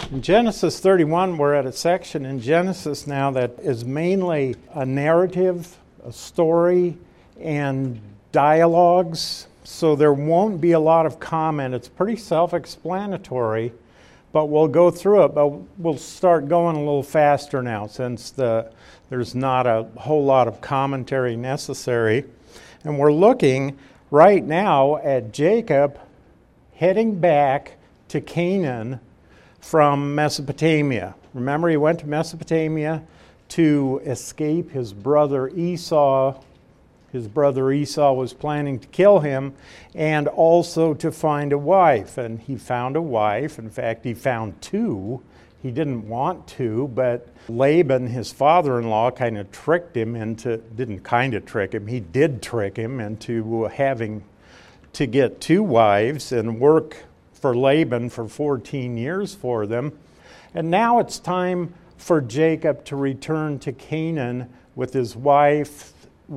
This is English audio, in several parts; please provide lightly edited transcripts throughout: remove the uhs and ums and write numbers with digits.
In Genesis 31, we're at a section in Genesis now that is mainly a narrative, a story, and dialogues. So there won't be a lot of comment. It's pretty self-explanatory, but we'll go through it. But we'll start going a little faster now since there's not a whole lot of commentary necessary. And we're looking right now at Jacob heading back to Canaan from Mesopotamia. Remember, he went to Mesopotamia to escape his brother Esau. His brother Esau was planning to kill him, and also to find a wife. And he found a wife. In fact, he found two. He didn't want to, but Laban, his father-in-law, kind of tricked him into, didn't kind of trick him, he did trick him into having to get two wives and work for Laban for 14 years for them. And now it's time for Jacob to return to Canaan with his wives,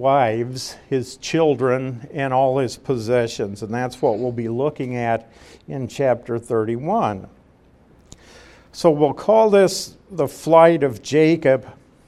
his children, and all his possessions. And that's what we'll be looking at in chapter 31. So we'll call this the flight of Jacob,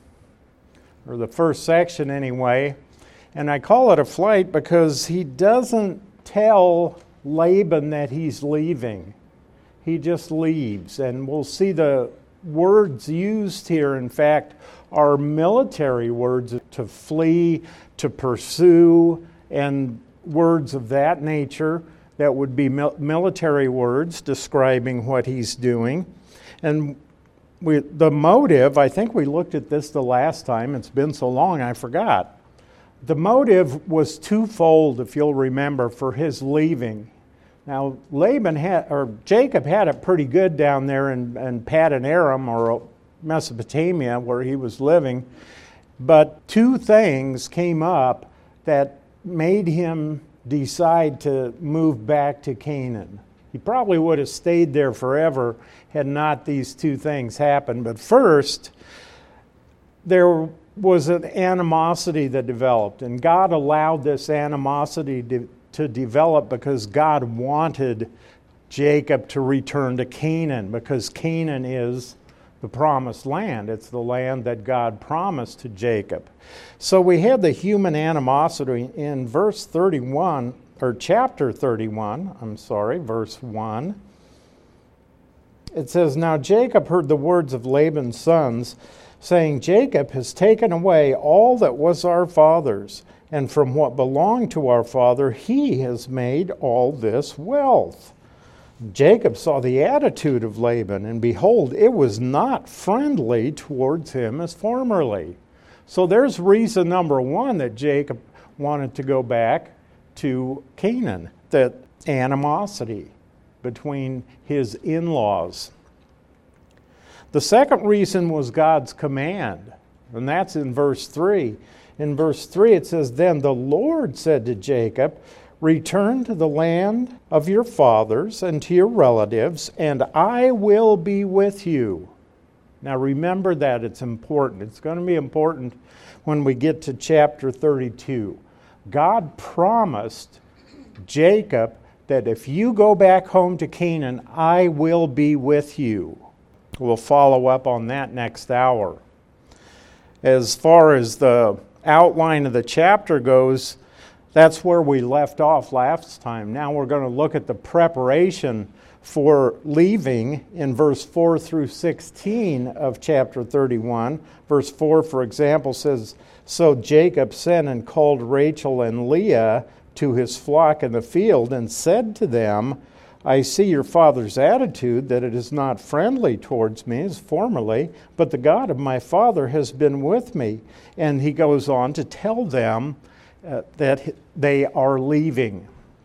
or the first section anyway. And I call it a flight because he doesn't tell Laban that he's leaving. He just leaves. And we'll see the words used here, in fact, are military words: to flee, to pursue, and words of that nature that would be military words describing what he's doing. And the motive, I think we looked at this the last time. It's been so long I forgot. The motive was twofold, if you'll remember, for his leaving. Now, Jacob had it pretty good down there in Paddan Aram, or Mesopotamia, where he was living. But two things came up that made him decide to move back to Canaan. He probably would have stayed there forever had not these two things happened. But first, there was an animosity that developed, and God allowed this animosity to develop because God wanted Jacob to return to Canaan, because Canaan is the promised land. It's the land that God promised to Jacob. So we had the human animosity in verse 31, or chapter 31, verse 1. It says, "Now Jacob heard the words of Laban's sons, saying, Jacob has taken away all that was our father's, and from what belonged to our father he has made all this wealth. Jacob saw the attitude of Laban, and behold, it was not friendly towards him as formerly." So there's reason number one that Jacob wanted to go back to Canaan, that animosity between his in-laws. The second reason was God's command, and that's in verse 3. In verse 3 it says, "Then the Lord said to Jacob, Return to the land of your fathers and to your relatives, and I will be with you." Now remember that, it's important. It's going to be important when we get to chapter 32. God promised Jacob that if you go back home to Canaan, I will be with you. We'll follow up on that next hour. As far as the outline of the chapter goes, that's where we left off last time. Now we're going to look at the preparation for leaving in verse 4 through 16 of chapter 31. Verse 4, for example, says, "So Jacob sent and called Rachel and Leah to his flock in the field and said to them, I see your father's attitude, that it is not friendly towards me as formerly, but the God of my father has been with me." And he goes on to tell them that they are leaving.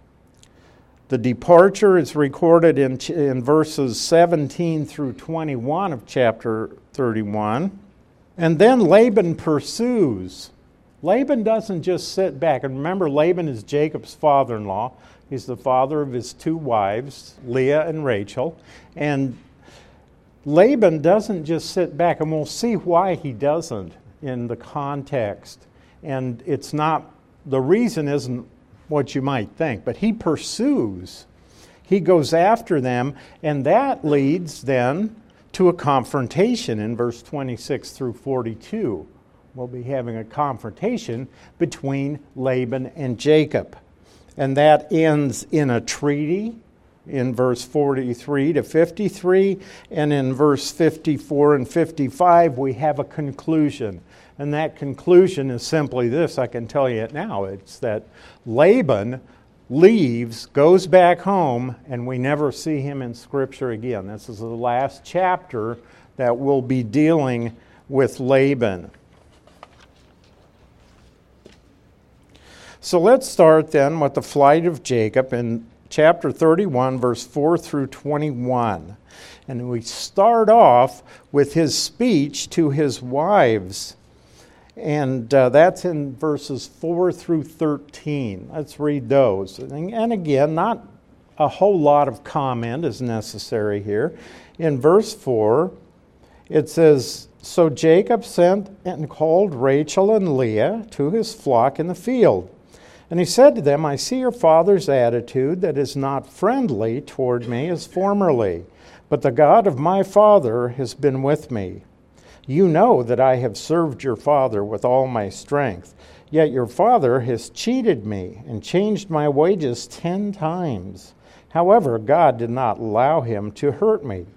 The departure is recorded in verses 17 through 21 of chapter 31. And then Laban pursues. Laban doesn't just sit back. And remember, Laban is Jacob's father-in-law. He's the father of his two wives, Leah and Rachel. And Laban doesn't just sit back, and we'll see why he doesn't in the context. And it's not, the reason isn't what you might think, but he pursues. He goes after them, and that leads then to a confrontation in verse 26 through 42. We'll be having a confrontation between Laban and Jacob. And that ends in a treaty in verse 43 to 53. And in verse 54 and 55, we have a conclusion. And that conclusion is simply this, I can tell you it now. It's that Laban leaves, goes back home, and we never see him in Scripture again. This is the last chapter that will be dealing with Laban. So let's start then with the flight of Jacob in chapter 31, verse 4 through 21. And we start off with his speech to his wives. And that's in verses 4 through 13. Let's read those. And again, not a whole lot of comment is necessary here. In verse 4, it says, "So Jacob sent and called Rachel and Leah to his flock in the field. And he said to them, I see your father's attitude that is not friendly toward me as formerly, but the God of my father has been with me. You know that I have served your father with all my strength. Yet your father has cheated me and changed my wages 10 times. However, God did not allow him to hurt me.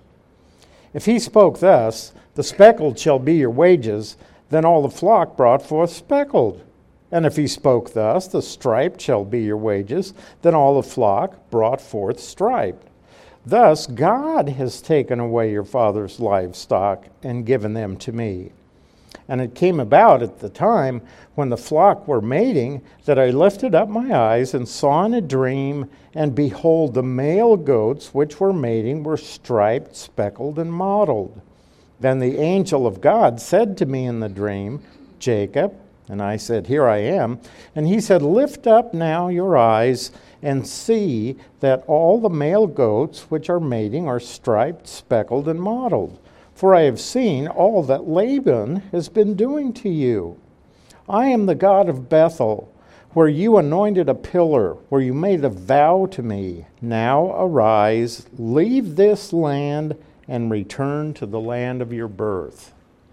If he spoke thus, the speckled shall be your wages, then all the flock brought forth speckled. And if he spoke thus, the striped shall be your wages, then all the flock brought forth striped. Thus God has taken away your father's livestock and given them to me. And it came about at the time when the flock were mating that I lifted up my eyes and saw in a dream, and behold, the male goats which were mating were striped, speckled, and mottled. Then the angel of God said to me in the dream, Jacob, and I said, Here I am. And he said, Lift up now your eyes and see that all the male goats which are mating are striped, speckled, and mottled. For I have seen all that Laban has been doing to you. I am the God of Bethel, where you anointed a pillar, where you made a vow to me. Now arise, leave this land, and return to the land of your birth.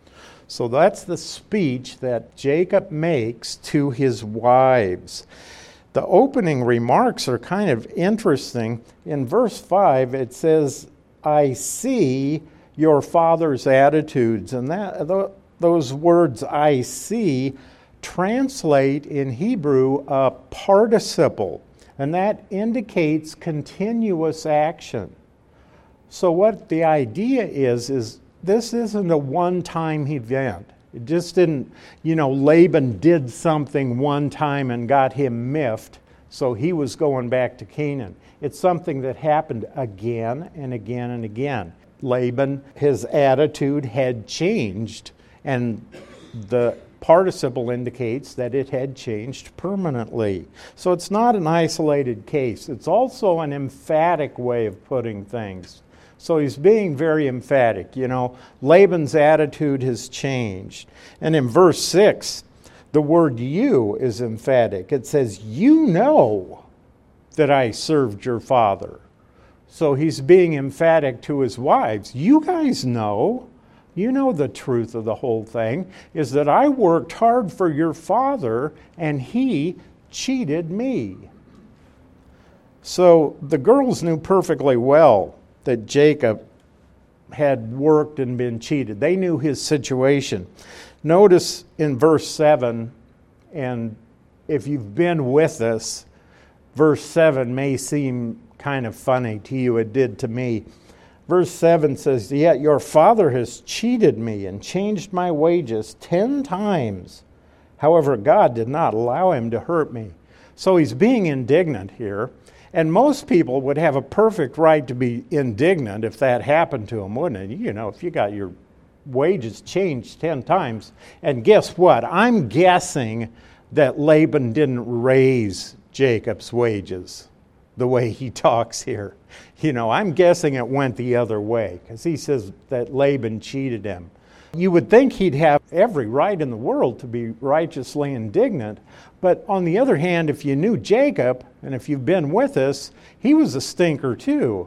So that's the speech that Jacob makes to his wives. The opening remarks are kind of interesting. In verse 5, it says, I see your father's attitudes. And those words, I see, translate in Hebrew a participle. And that indicates continuous action. So what the idea is this isn't a one-time event. It just didn't, Laban did something one time and got him miffed, so he was going back to Canaan. It's something that happened again and again and again. Laban, his attitude had changed, and the participle indicates that it had changed permanently. So it's not an isolated case. It's also an emphatic way of putting things. So he's being very emphatic. Laban's attitude has changed. And in verse 6, the word you is emphatic. It says, you know that I served your father. So he's being emphatic to his wives. You guys know. You know the truth of the whole thing is that I worked hard for your father and he cheated me. So the girls knew perfectly well that Jacob had worked and been cheated. They knew his situation. Notice in verse 7, and if you've been with us, verse 7 may seem kind of funny to you. It did to me. Verse 7 says, Yet your father has cheated me and changed my wages 10 times. However, God did not allow him to hurt me. So he's being indignant here. And most people would have a perfect right to be indignant if that happened to them, wouldn't it? If you got your wages changed 10 times. And guess what? I'm guessing that Laban didn't raise Jacob's wages the way he talks here. I'm guessing it went the other way because he says that Laban cheated him. You would think he'd have every right in the world to be righteously indignant. But on the other hand, if you knew Jacob, and if you've been with us, he was a stinker too.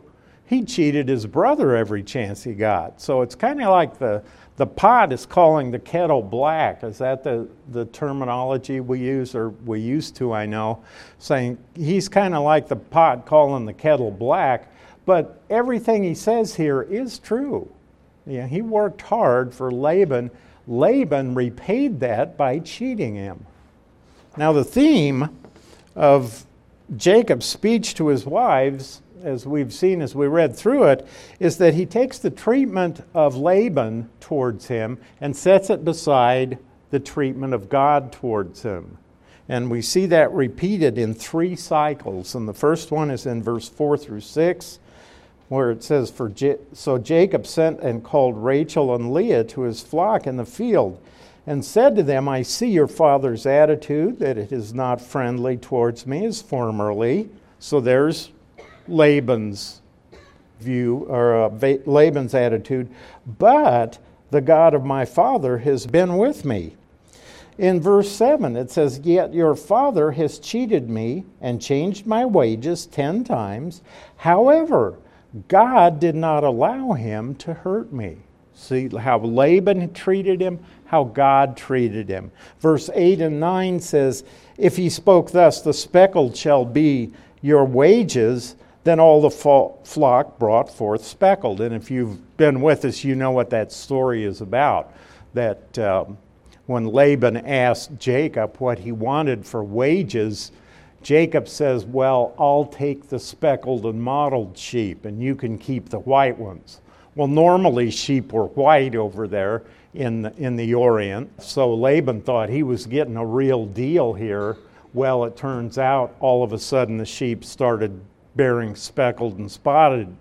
he cheated his brother every chance he got. So it's kind of like the pot is calling the kettle black. Is that the terminology we use, or we used to, I know, saying he's kind of like the pot calling the kettle black, but everything he says here is true. Yeah, he worked hard for Laban. Laban repaid that by cheating him. Now the theme of Jacob's speech to his wives, as we've seen as we read through it, is that he takes the treatment of Laban towards him and sets it beside the treatment of God towards him. And we see that repeated in 3 cycles. And the first one is in verse 4 through 6, where it says, So Jacob sent and called Rachel and Leah to his flock in the field, and said to them, I see your father's attitude, that it is not friendly towards me as formerly. So there's Laban's view, or Laban's attitude. But the God of my father has been with me. In verse 7, it says, Yet your father has cheated me and changed my wages 10 times. However, God did not allow him to hurt me. See how Laban treated him, how God treated him. Verse 8 and 9 says, If he spoke thus, the speckled shall be your wages, then all the flock brought forth speckled. And if you've been with us, you know what that story is about. That when Laban asked Jacob what he wanted for wages, Jacob says, well, I'll take the speckled and mottled sheep, and you can keep the white ones. Well, normally sheep were white over there in the Orient, so Laban thought he was getting a real deal here. Well, it turns out all of a sudden the sheep started bearing speckled and spotted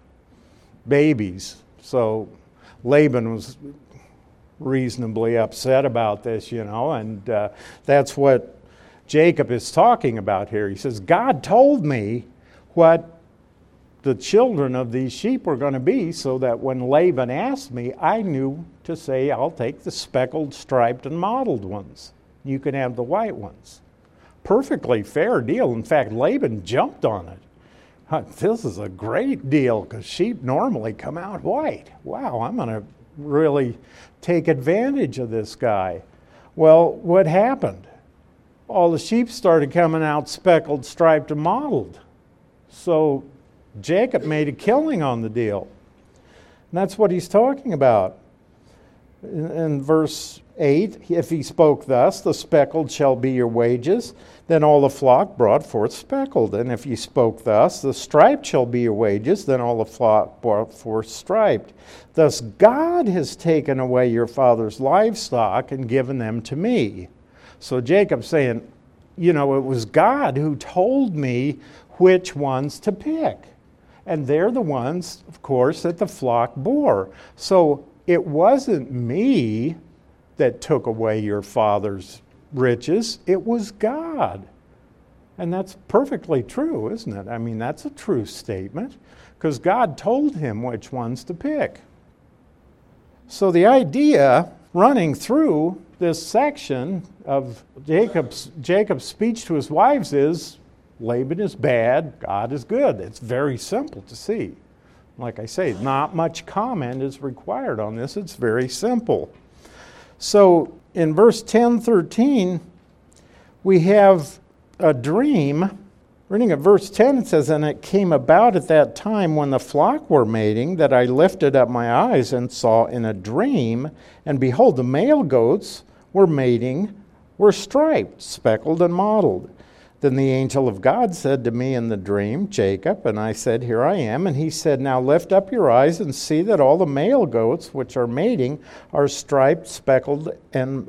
babies. So Laban was reasonably upset about this, and that's what Jacob is talking about here. He says, God told me what the children of these sheep were going to be, so that when Laban asked me, I knew to say, I'll take the speckled, striped, and mottled ones. You can have the white ones. Perfectly fair deal. In fact, Laban jumped on it. This is a great deal, because sheep normally come out white. Wow, I'm going to really take advantage of this guy. Well, what happened? All the sheep started coming out speckled, striped, and mottled. So Jacob made a killing on the deal. And that's what he's talking about. In verse 8, if he spoke thus, the speckled shall be your wages, then all the flock brought forth speckled. And if he spoke thus, the striped shall be your wages, then all the flock brought forth striped. Thus God has taken away your father's livestock and given them to me. So Jacob's saying, it was God who told me which ones to pick. And they're the ones, of course, that the flock bore. So it wasn't me that took away your father's riches. It was God. And that's perfectly true, isn't it? I mean, that's a true statement, because God told him which ones to pick. So the idea running through this section of Jacob's speech to his wives is, Laban is bad, God is good. It's very simple to see. Like I say, not much comment is required on this. It's very simple. So in verse 10-13, we have a dream. Reading at verse 10, it says, And it came about at that time when the flock were mating, that I lifted up my eyes and saw in a dream, and behold, the male goats were mating, were striped, speckled, and mottled. Then the angel of God said to me in the dream, Jacob, and I said, Here I am. And he said, Now lift up your eyes and see that all the male goats which are mating are striped, speckled, and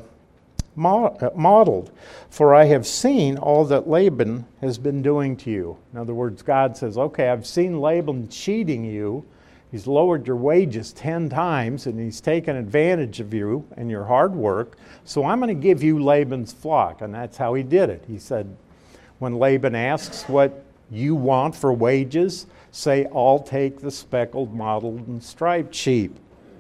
mottled. For I have seen all that Laban has been doing to you. In other words, God says, okay, I've seen Laban cheating you. He's lowered your wages 10 times, and he's taken advantage of you and your hard work. So I'm going to give you Laban's flock. And that's how he did it. He said, when Laban asks what you want for wages, say, I'll take the speckled, mottled, and striped sheep.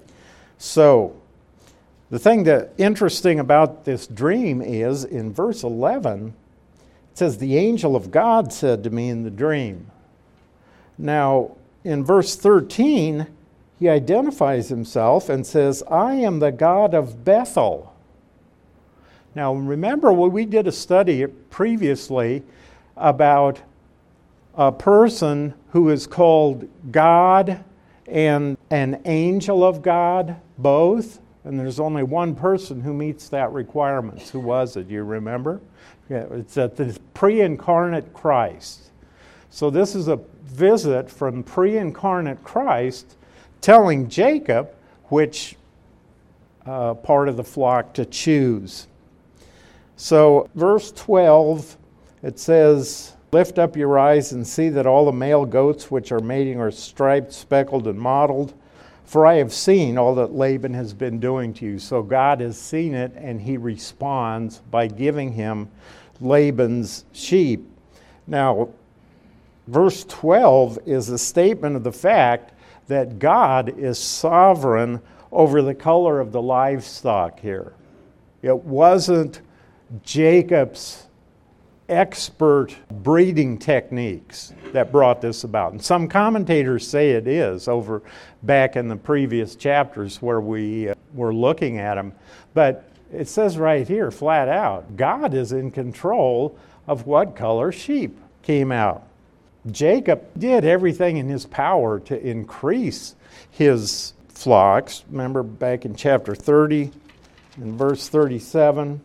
So the thing that interesting about this dream is in verse 11, it says, the angel of God said to me in the dream. Now, in verse 13, he identifies himself and says, I am the God of Bethel. Now, remember, we did a study previously about a person who is called God and an angel of God, both. And there's only one person who meets that requirement. Who was it? You remember? Yeah, it's at the pre-incarnate Christ. So this is a visit from pre-incarnate Christ telling Jacob which part of the flock to choose. So verse 12, it says, lift up your eyes and see that all the male goats which are mating are striped, speckled, and mottled. For I have seen all that Laban has been doing to you. So God has seen it, and he responds by giving him Laban's sheep. Now, verse 12 is a statement of the fact that God is sovereign over the color of the livestock here. It wasn't Jacob's expert breeding techniques that brought this about. And some commentators say it is, over back in the previous chapters where we were looking at them. But it says right here, flat out, God is in control of what color sheep came out. Jacob did everything in his power to increase his flocks. Remember back in chapter 30, in verse 37,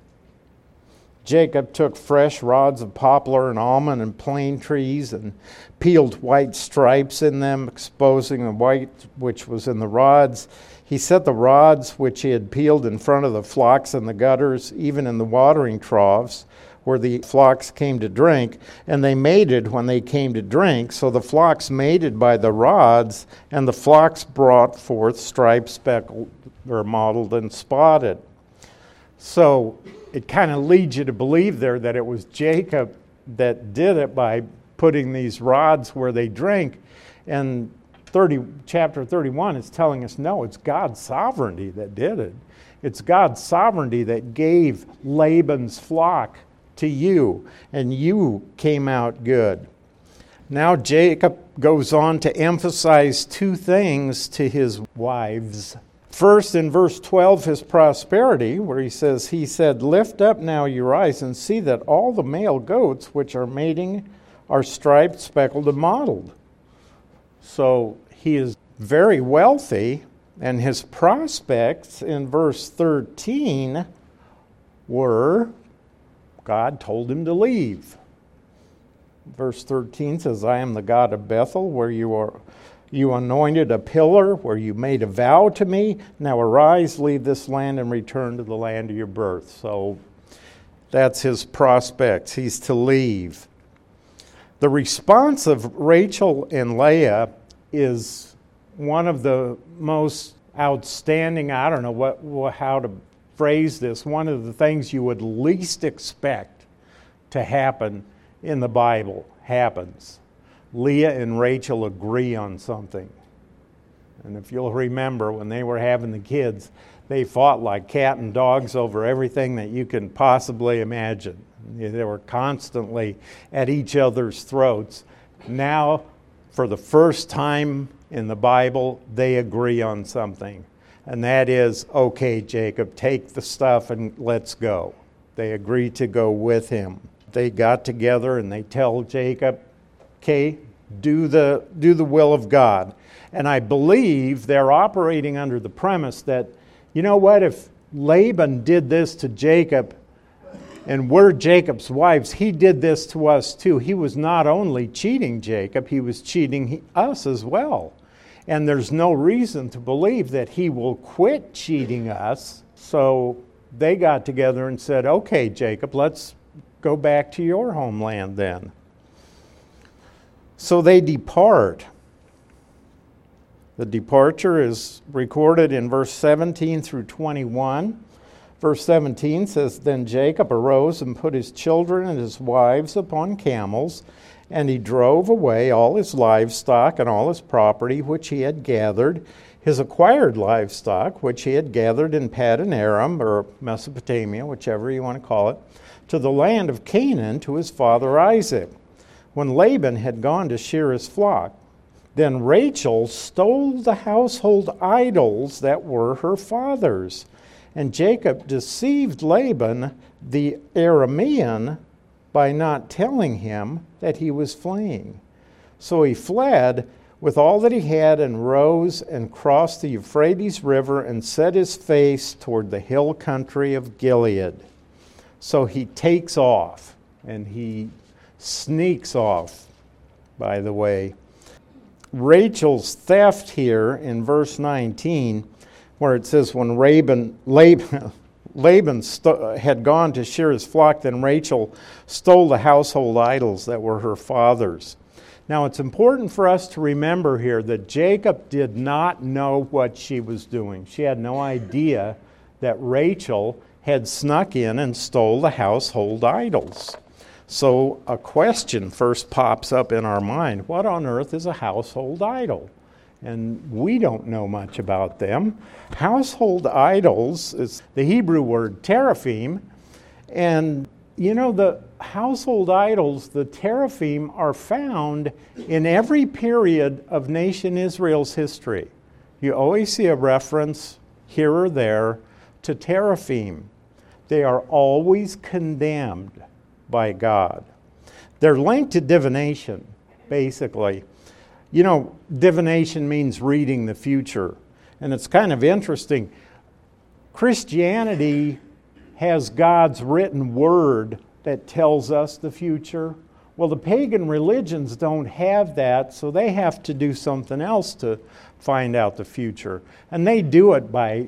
Jacob took fresh rods of poplar and almond and plane trees and peeled white stripes in them, exposing the white which was in the rods. He set the rods which he had peeled in front of the flocks in the gutters, even in the watering troughs, where the flocks came to drink, and they mated when they came to drink. So the flocks mated by the rods, and the flocks brought forth striped, speckled, or mottled, and spotted. So it kind of leads you to believe there that it was Jacob that did it by putting these rods where they drink. And chapter 31 is telling us, no, it's God's sovereignty that did it. It's God's sovereignty that gave Laban's flock to you, and you came out good. Now Jacob goes on to emphasize two things to his wives. First, in verse 12, his prosperity, where he said, lift up now your eyes and see that all the male goats which are mating are striped, speckled, and mottled. So he is very wealthy, and his prospects in verse 13 were, God told him to leave. Verse 13 says, I am the God of Bethel, where you anointed a pillar, where you made a vow to me. Now arise, leave this land, and return to the land of your birth. So that's his prospects. He's to leave. The response of Rachel and Leah is one of the most outstanding, I don't know how to phrase this, one of the things you would least expect to happen in the Bible happens. Leah and Rachel agree on something. And if you'll remember, when they were having the kids, they fought like cat and dogs over everything that you can possibly imagine. They were constantly at each other's throats. Now, for the first time in the Bible, they agree on something. And that is, okay, Jacob, take the stuff and let's go. They agree to go with him. They got together and they tell Jacob, okay, do the will of God. And I believe they're operating under the premise that, you know what, if Laban did this to Jacob and we're Jacob's wives, he did this to us too. He was not only cheating Jacob, he was cheating us as well. And there's no reason to believe that he will quit cheating us. So they got together and said, okay, Jacob, let's go back to your homeland then. So they depart. The departure is recorded in verse 17 through 21. Verse 17 says, Then Jacob arose and put his children and his wives upon camels, and he drove away all his livestock and all his property which he had gathered, his acquired livestock which he had gathered in Paddan Aram, or Mesopotamia, whichever you want to call it, to the land of Canaan to his father Isaac, when Laban had gone to shear his flock. Then Rachel stole the household idols that were her father's. And Jacob deceived Laban the Aramean by not telling him that he was fleeing. So he fled with all that he had and rose and crossed the Euphrates River and set his face toward the hill country of Gilead. So he takes off, and he sneaks off, by the way. Rachel's theft here in verse 19, where it says, when Laban had gone to shear his flock, then Rachel stole the household idols that were her father's. Now, it's important for us to remember here that Jacob did not know what she was doing. She had no idea that Rachel had snuck in and stole the household idols. So a question first pops up in our mind. What on earth is a household idol? And we don't know much about them. Household idols is the Hebrew word teraphim. And you know, the household idols, the teraphim, are found in every period of nation Israel's history. You always see a reference here or there to teraphim. They are always condemned by God. They're linked to divination, basically. You know, divination means reading the future. And it's kind of interesting. Christianity has God's written word that tells us the future. Well, the pagan religions don't have that, so they have to do something else to find out the future. And they do it by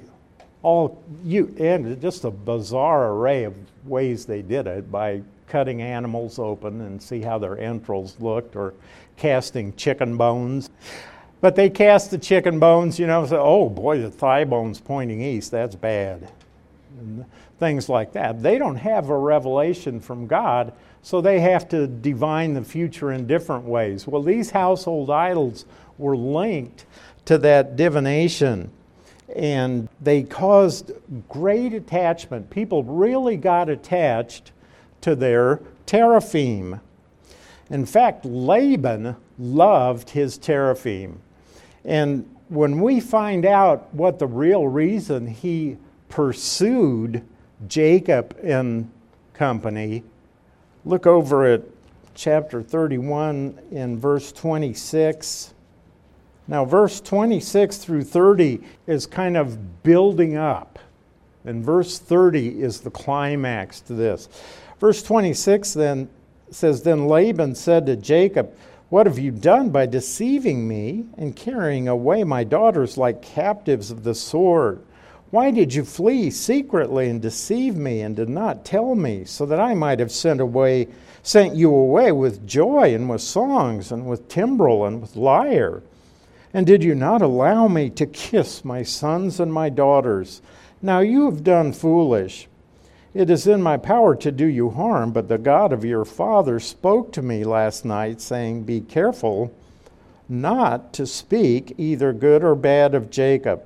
and just a bizarre array of ways they did it, by cutting animals open and see how their entrails looked, or casting chicken bones. But they cast the chicken bones, say, oh boy, the thigh bone's pointing east, that's bad. And things like that. They don't have a revelation from God, so they have to divine the future in different ways. Well, these household idols were linked to that divination, and they caused great attachment. People really got attached to their teraphim. In fact, Laban loved his teraphim. And when we find out what the real reason he pursued Jacob and company, look over at chapter 31 in verse 26. Now, verse 26 through 30 is kind of building up, and verse 30 is the climax to this. Verse 26 then says, Then Laban said to Jacob, What have you done by deceiving me and carrying away my daughters like captives of the sword? Why did you flee secretly and deceive me and did not tell me, so that I might have sent you away with joy and with songs and with timbrel and with lyre? And did you not allow me to kiss my sons and my daughters? Now you have done foolish. It is in my power to do you harm, but the God of your father spoke to me last night, saying, Be careful not to speak either good or bad of Jacob.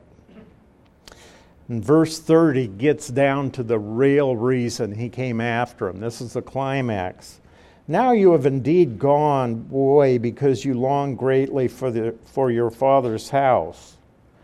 And verse 30 gets down to the real reason he came after him. This is the climax. Now you have indeed gone away because you long greatly for your father's house.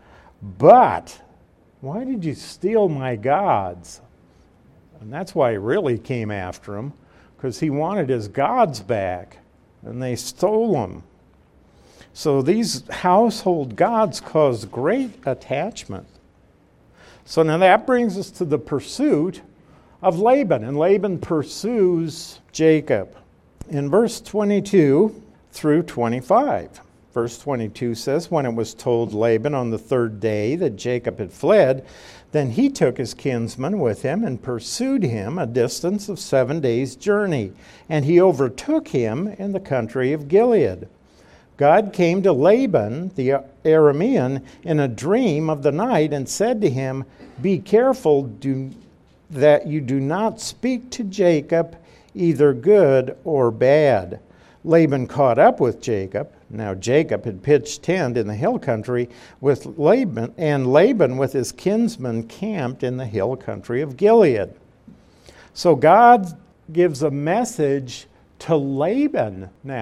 But why did you steal my gods? And that's why he really came after him, because he wanted his gods back, and they stole them. So these household gods caused great attachment. So now that brings us to the pursuit of Laban, and Laban pursues Jacob. In verse 22 through 25, verse 22 says, When it was told Laban on the third day that Jacob had fled, then he took his kinsman with him and pursued him a distance of 7 days' journey, and he overtook him in the country of Gilead. God came to Laban, the Aramean, in a dream of the night and said to him, Be careful that you do not speak to Jacob either good or bad. Laban caught up with Jacob. Now Jacob had pitched tent in the hill country with Laban, and Laban with his kinsmen camped in the hill country of Gilead. So God gives a message to Laban now.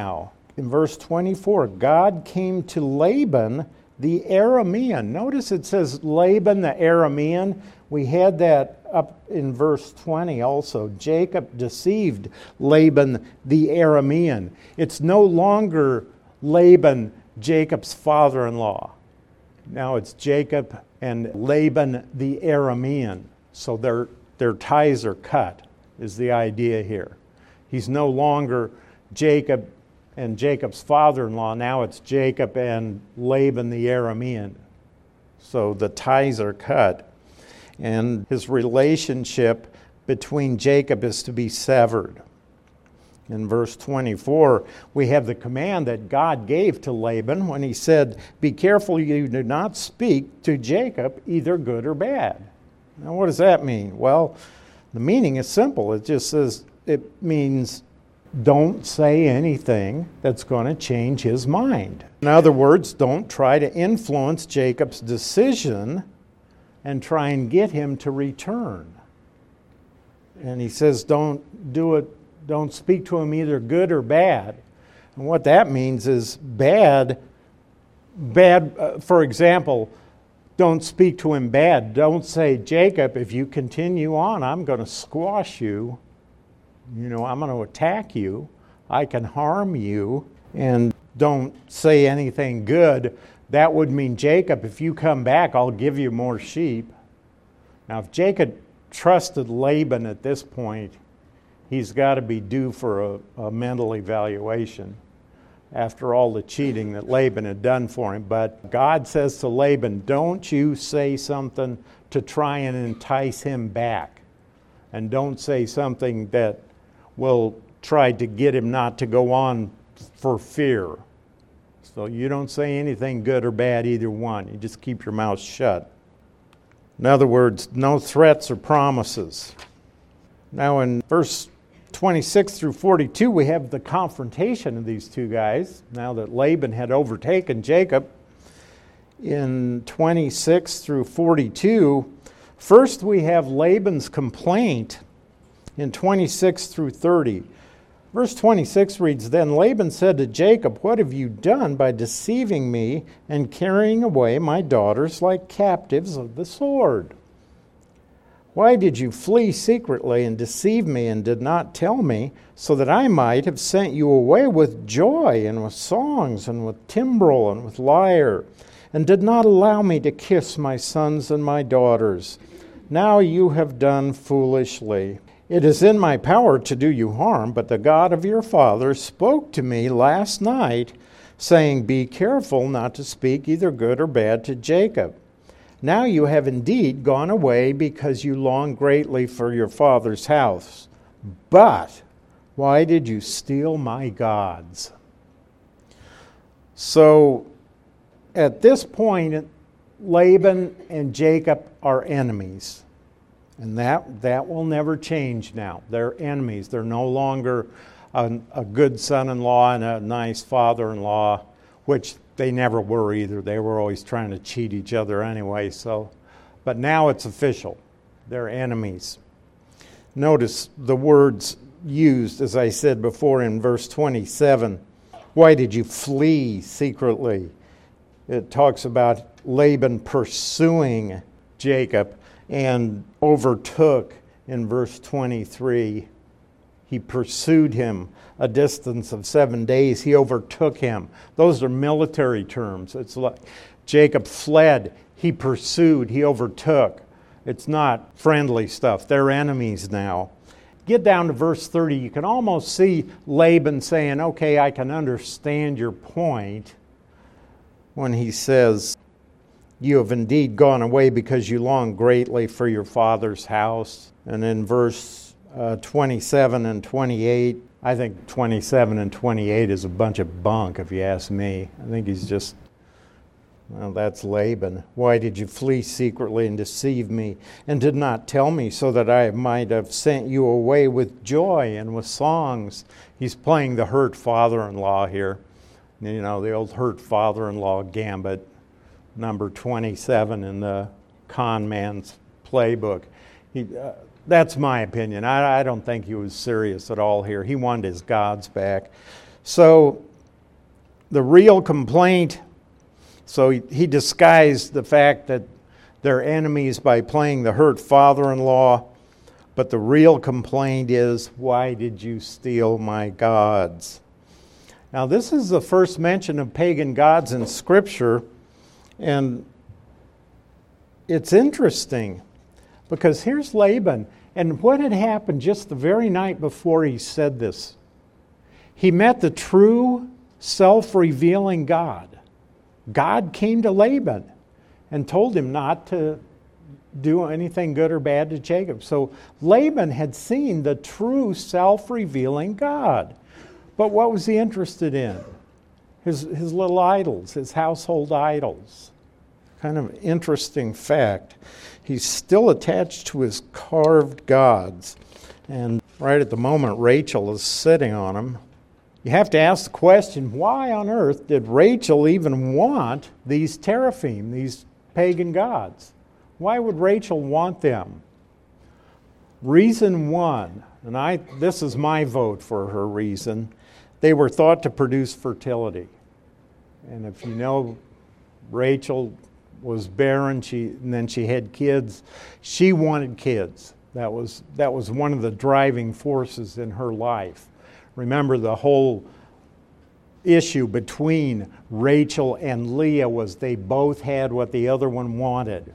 in verse 24, God came to Laban the Aramean. Notice it says Laban the Aramean. We had that up in verse 20 also. Jacob deceived Laban the Aramean. It's no longer Laban, Jacob's father-in-law. Now it's Jacob and Laban the Aramean. So their ties are cut, is the idea here. He's no longer Jacob and Jacob's father-in-law. Now it's Jacob and Laban the Aramean. So the ties are cut. And his relationship between Jacob is to be severed. In verse 24, we have the command that God gave to Laban when he said, "Be careful you do not speak to Jacob either good or bad." Now what does that mean? Well, the meaning is simple. It just says, it means don't say anything that's going to change his mind. In other words, don't try to influence Jacob's decision and try and get him to return. And he says don't do it, don't speak to him either good or bad. And what that means is bad, for example, don't speak to him bad. Don't say, "Jacob, if you continue on, I'm going to squash you. I'm going to attack you. I can harm you." And don't say anything good. That would mean, "Jacob, if you come back, I'll give you more sheep." Now, if Jacob trusted Laban at this point, he's got to be due for a mental evaluation after all the cheating that Laban had done for him. But God says to Laban, don't you say something to try and entice him back. And don't say something that will try to get him not to go on for fear. So you don't say anything good or bad, either one. You just keep your mouth shut. In other words, no threats or promises. Now in verse 26 through 42, we have the confrontation of these two guys, now that Laban had overtaken Jacob. In 26 through 42, first we have Laban's complaint in 26 through 30. Verse 26 reads, "Then Laban said to Jacob, 'What have you done by deceiving me and carrying away my daughters like captives of the sword? Why did you flee secretly and deceive me and did not tell me, so that I might have sent you away with joy and with songs and with timbrel and with lyre, and did not allow me to kiss my sons and my daughters? Now you have done foolishly. It is in my power to do you harm, but the God of your father spoke to me last night, saying, Be careful not to speak either good or bad to Jacob. Now you have indeed gone away because you long greatly for your father's house. But why did you steal my gods?'" So at this point, Laban and Jacob are enemies. And that will never change now. They're enemies. They're no longer a good son-in-law and a nice father-in-law, which they never were either. They were always trying to cheat each other anyway. But now it's official. They're enemies. Notice the words used, as I said before, in verse 27. Why did you flee secretly? It talks about Laban pursuing Jacob and overtook in verse 23. He pursued him a distance of 7 days. He overtook him. Those are military terms. It's like Jacob fled. He pursued. He overtook. It's not friendly stuff. They're enemies now. Get down to verse 30. You can almost see Laban saying, "Okay, I can understand your point," when he says, "You have indeed gone away because you long greatly for your father's house." And in verse 27 and 28, I think 27 and 28 is a bunch of bunk, if you ask me. I think he's just, that's Laban. "Why did you flee secretly and deceive me and did not tell me, so that I might have sent you away with joy and with songs?" He's playing the hurt father-in-law here. The old hurt father-in-law gambit, number 27 in the con man's playbook. That's my opinion. I don't think he was serious at all here. He wanted his gods back. So the real complaint, so he disguised the fact that they're enemies by playing the hurt father-in-law, but the real complaint is, why did you steal my gods? Now, this is the first mention of pagan gods in Scripture, and it's interesting because here's Laban, and what had happened just the very night before he said this? He met the true self-revealing God. God came to Laban and told him not to do anything good or bad to Jacob. So Laban had seen the true self-revealing God. But what was he interested in? His little idols, his household idols. Kind of interesting fact. He's still attached to his carved gods. And right at the moment, Rachel is sitting on them. You have to ask the question, why on earth did Rachel even want these teraphim, these pagan gods? Why would Rachel want them? Reason one, and this is my vote for her reason, they were thought to produce fertility. And if you know, Rachel was barren, and then she had kids. She wanted kids. That was one of the driving forces in her life. Remember, the whole issue between Rachel and Leah was they both had what the other one wanted.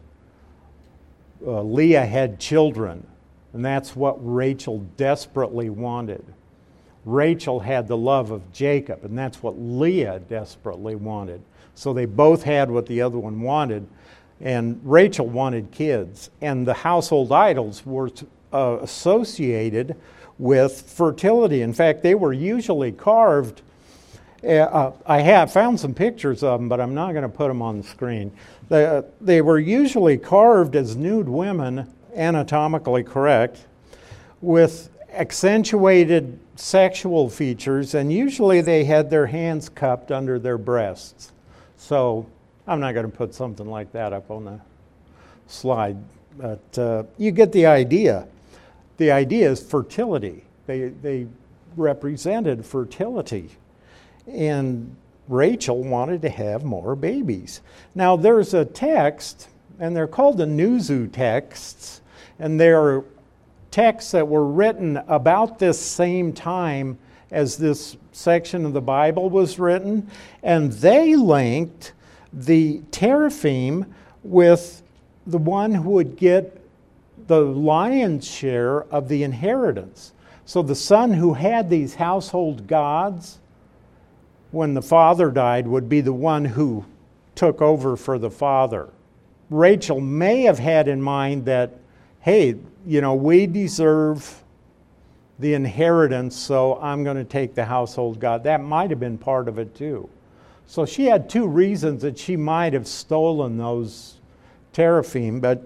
Leah had children, and that's what Rachel desperately wanted. Rachel had the love of Jacob, and that's what Leah desperately wanted. So they both had what the other one wanted, and Rachel wanted kids. And the household idols were associated with fertility. In fact, they were usually carved. I have found some pictures of them, but I'm not going to put them on the screen. They were usually carved as nude women, anatomically correct, with accentuated sexual features, and usually they had their hands cupped under their breasts. So I'm not going to put something like that up on the slide, but you get the idea. The idea is fertility. They represented fertility. And Rachel wanted to have more babies. Now there's a text, and they're called the Nuzu texts, and they're texts that were written about this same time as this section of the Bible was written, and they linked the teraphim with the one who would get the lion's share of the inheritance. So the son who had these household gods, when the father died, would be the one who took over for the father. Rachel may have had in mind that, hey, we deserve the inheritance, so I'm going to take the household god. That might have been part of it too. So she had two reasons that she might have stolen those teraphim, but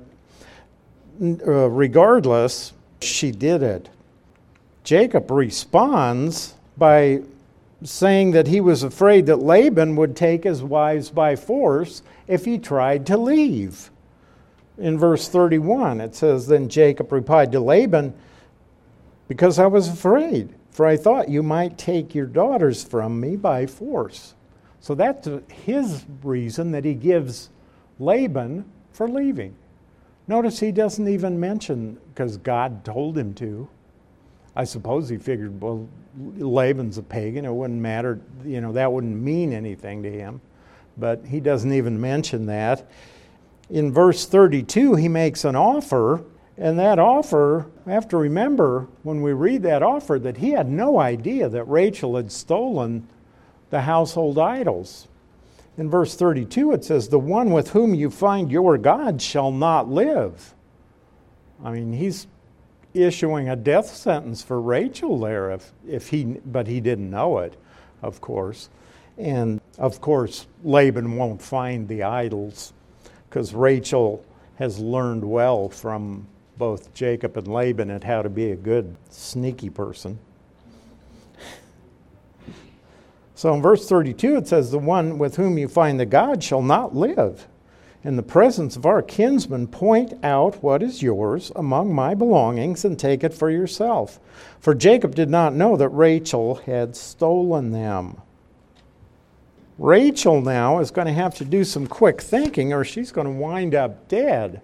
regardless, she did it. Jacob responds by saying that he was afraid that Laban would take his wives by force if he tried to leave. In verse 31, it says, "Then Jacob replied to Laban, because I was afraid, for I thought you might take your daughters from me by force." So that's his reason that he gives Laban for leaving. Notice he doesn't even mention, because God told him to. I suppose he figured, well, Laban's a pagan. It wouldn't matter. That wouldn't mean anything to him. But he doesn't even mention that. In verse 32, he makes an offer. And that offer, I have to remember when we read that offer that he had no idea that Rachel had stolen the household idols. In verse 32, it says, "The one with whom you find your God shall not live." I mean, he's issuing a death sentence for Rachel there, but he didn't know it, of course. And of course, Laban won't find the idols because Rachel has learned well from both Jacob and Laban at how to be a good sneaky person. So in verse 32 it says, "The one with whom you find the God shall not live. In the presence of our kinsmen, point out what is yours among my belongings and take it for yourself." For Jacob did not know that Rachel had stolen them. Rachel now is going to have to do some quick thinking or she's going to wind up dead.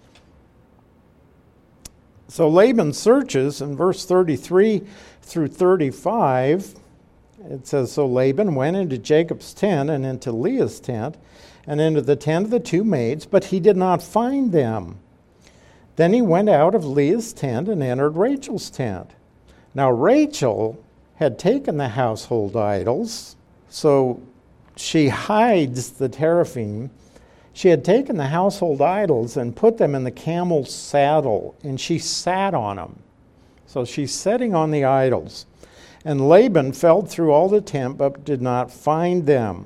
So Laban searches in verse 33 through 35. It says, so Laban went into Jacob's tent and into Leah's tent and into the tent of the two maids, but he did not find them. Then he went out of Leah's tent and entered Rachel's tent. Now Rachel had taken the household idols, so she hides the teraphim. She had taken the household idols and put them in the camel's saddle, and she sat on them. So she's sitting on the idols. And Laban felt through all the tent, but did not find them.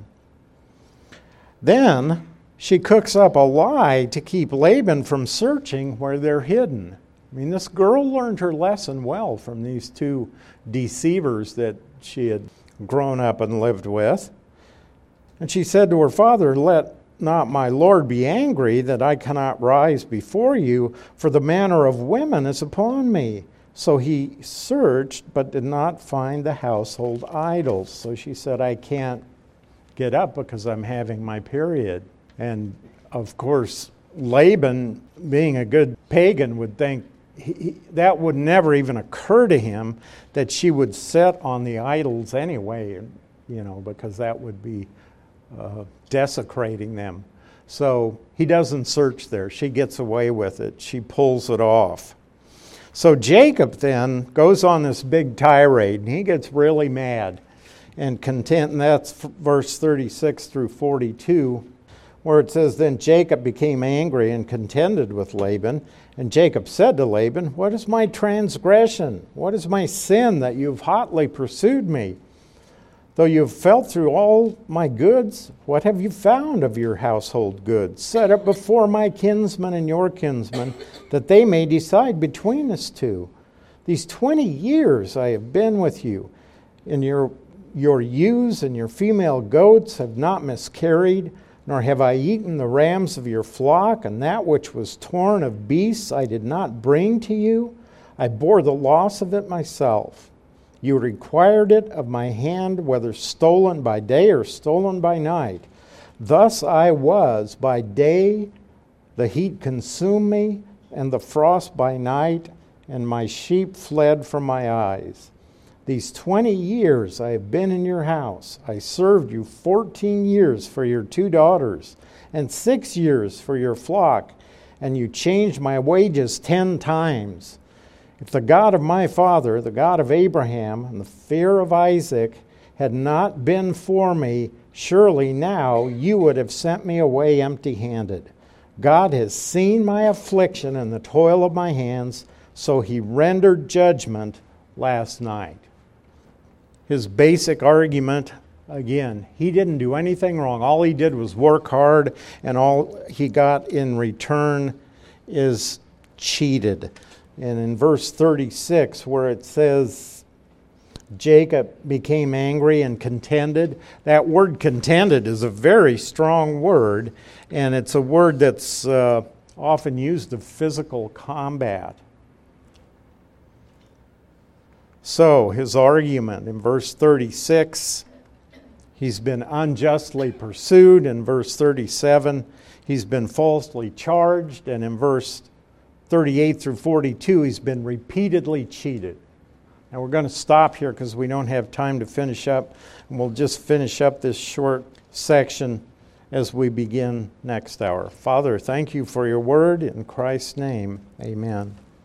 Then she cooks up a lie to keep Laban from searching where they're hidden. I mean, this girl learned her lesson well from these two deceivers that she had grown up and lived with. And she said to her father, let not my Lord be angry that I cannot rise before you, for the manner of women is upon me. So he searched, but did not find the household idols. So she said, I can't get up because I'm having my period. And of course, Laban, being a good pagan, would think that would never even occur to him that she would sit on the idols anyway, because that would be desecrating them. So he doesn't search there. She gets away with it. She pulls it off. So Jacob then goes on this big tirade, and he gets really mad and content. And that's verse 36 through 42, where it says, then Jacob became angry and contended with Laban. And Jacob said to Laban, what is my transgression? What is my sin that you've hotly pursued me? Though you have felt through all my goods, what have you found of your household goods? Set it before my kinsman and your kinsman, that they may decide between us two. These 20 years I have been with you, and your ewes and your female goats have not miscarried, nor have I eaten the rams of your flock, and that which was torn of beasts I did not bring to you. I bore the loss of it myself. You required it of my hand, whether stolen by day or stolen by night. Thus I was. By day the heat consumed me, and the frost by night, and my sheep fled from my eyes. These 20 years I have been in your house. I served you 14 years for your 2 daughters, and 6 years for your flock, and you changed my wages 10 times. If the God of my father, the God of Abraham, and the fear of Isaac had not been for me, surely now you would have sent me away empty-handed. God has seen my affliction and the toil of my hands, so he rendered judgment last night. His basic argument, again, he didn't do anything wrong. All he did was work hard, and all he got in return is cheated. And in verse 36, where it says, Jacob became angry and contended, that word contended is a very strong word, and it's a word that's often used of physical combat. So his argument in verse 36, he's been unjustly pursued. In verse 37, he's been falsely charged. And in verse 38 through 42, he's been repeatedly cheated. Now we're going to stop here because we don't have time to finish up. And we'll just finish up this short section as we begin next hour. Father, thank you for your word. In Christ's name, amen.